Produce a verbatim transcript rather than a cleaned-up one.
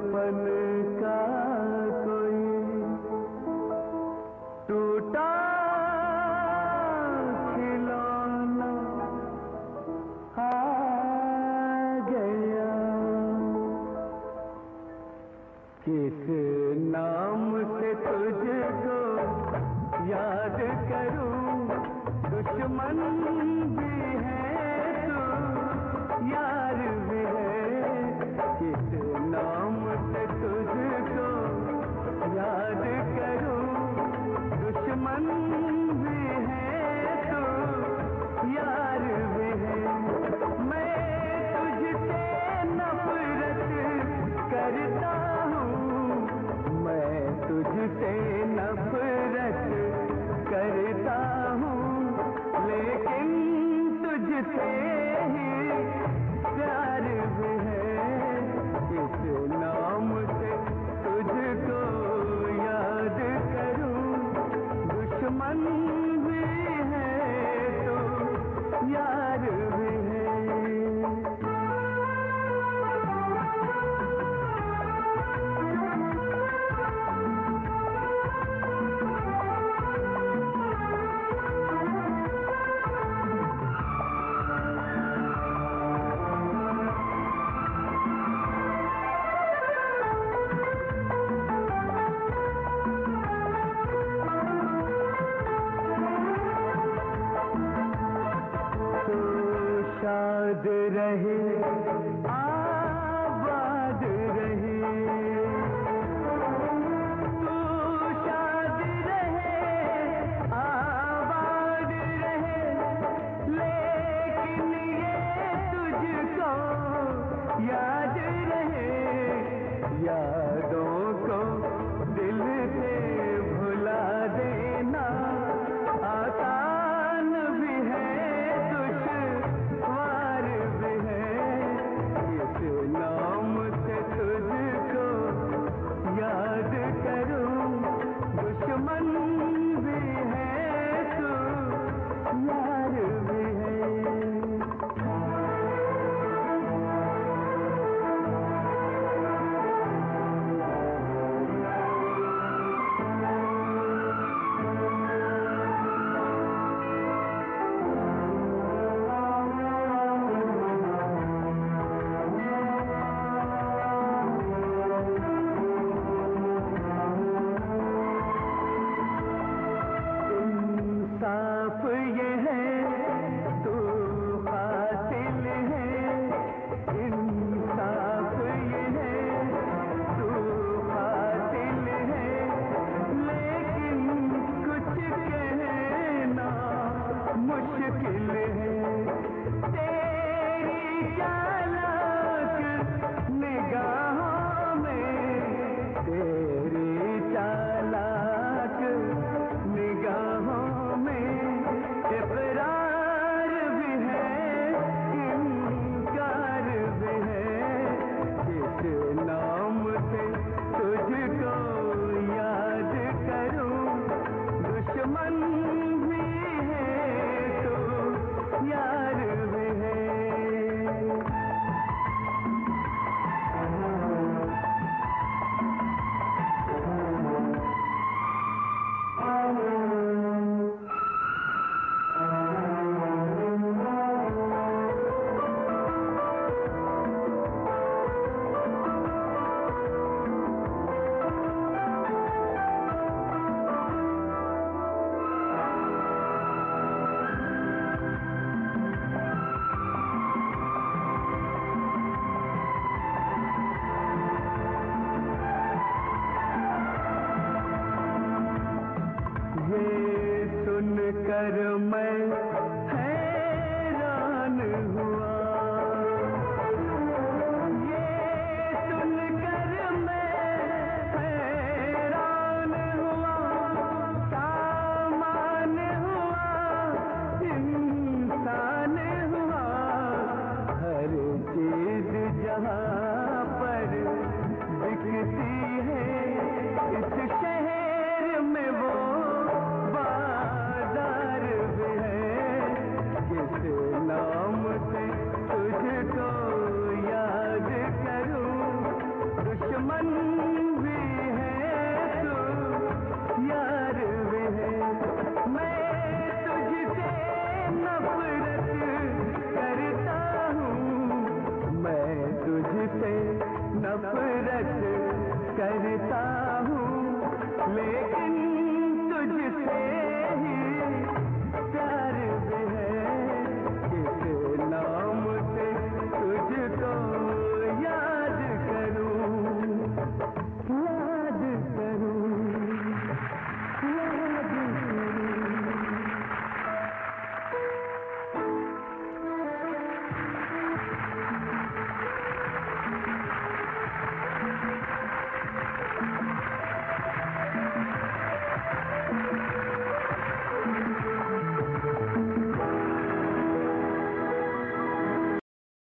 बचपन का कोई टूटा खिलौना आ गया। किस नाम से तुझको याद करूं, दुश्मन भी है तू, यार भी है। किस नाम से तुझको याद करूं, दुश्मन भी है तू, यार भी है। मैं तुझसे नफरत करता हूँ, मैं तुझसे नफरत करता हूँ, लेकिन तुझसे ही प्यार भी है। इस नाम से तुझको याद करूं, दुश्मन भी है तो यार भी है। शाद रहे आबाद रहे, तू शाद रहे आबाद रहे, लेकिन ये तुझको याद रहे। यादों को दिल से भुला देना आसान भी है, दुश्वार भी है। करता हूँ, लेकिन तुझसे